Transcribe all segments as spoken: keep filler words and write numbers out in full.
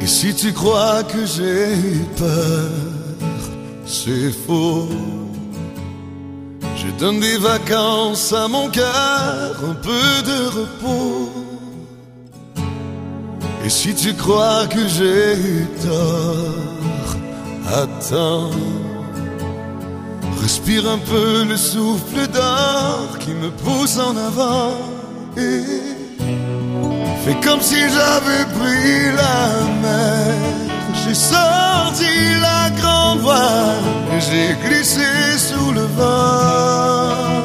Et si tu crois que j'ai eu peur, c'est faux. Je donne des vacances à mon cœur, un peu de repos. Et si tu crois que j'ai eu tort, attends. Respire un peu le souffle d'or qui me pousse en avant. Et fais comme si j'avais pris la mer. J'ai sorti la grande voile et j'ai glissé sous le vent.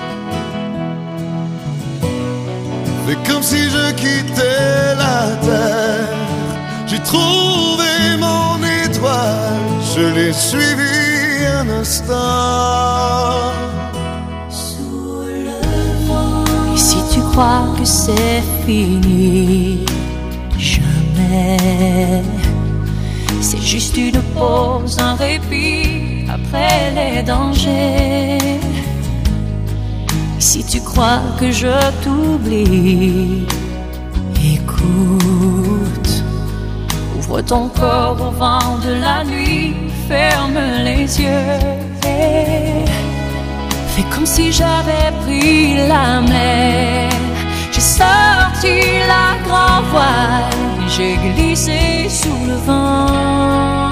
Fais comme si je quittais la terre. J'ai trouvé mon étoile, je l'ai suivi un instant. Sous le vent. Et si tu crois que c'est fini, jamais. C'est juste une pause, un répit après les dangers. Et si tu crois que je t'oublie, écoute. Ouvre ton corps au vent de la nuit, ferme les yeux et fais comme si j'avais pris la mer. J'ai sorti la grande voile et j'ai glissé sous le vent.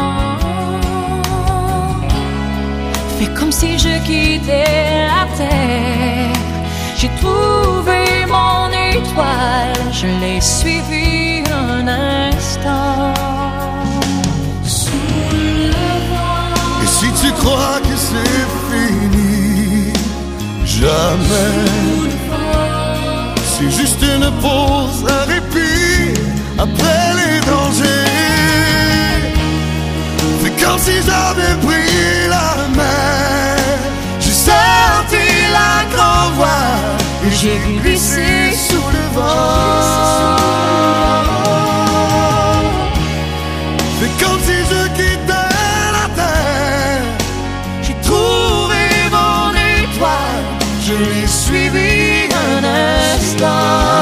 Fais comme si je quittais la terre. J'ai trouvé mon étoile, je l'ai suivi un instant. Sous le vent. Et si tu crois que c'est fini, jamais. C'est juste une pause, un répit après les dangers. Fais comme si j'avais pris la mer. J'ai sorti la grande voile et j'ai glissé sous le vent. Fais comme si je quittais la terre. J'ai trouvé mon étoile, je l'ai suivi un instant.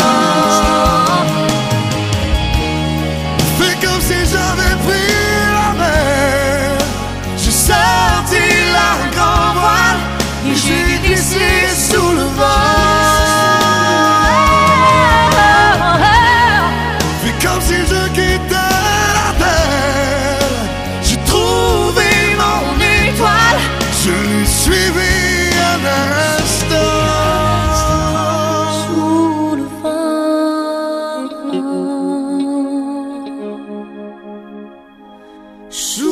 Fais comme si j'avais pris la mer. J'ai sorti la grande voile et j'ai glissé sous le vent. Fais comme si je quittais la terre. J'ai trouvé mon étoile, je l'ai suivi un instant. Sous le vent. Sous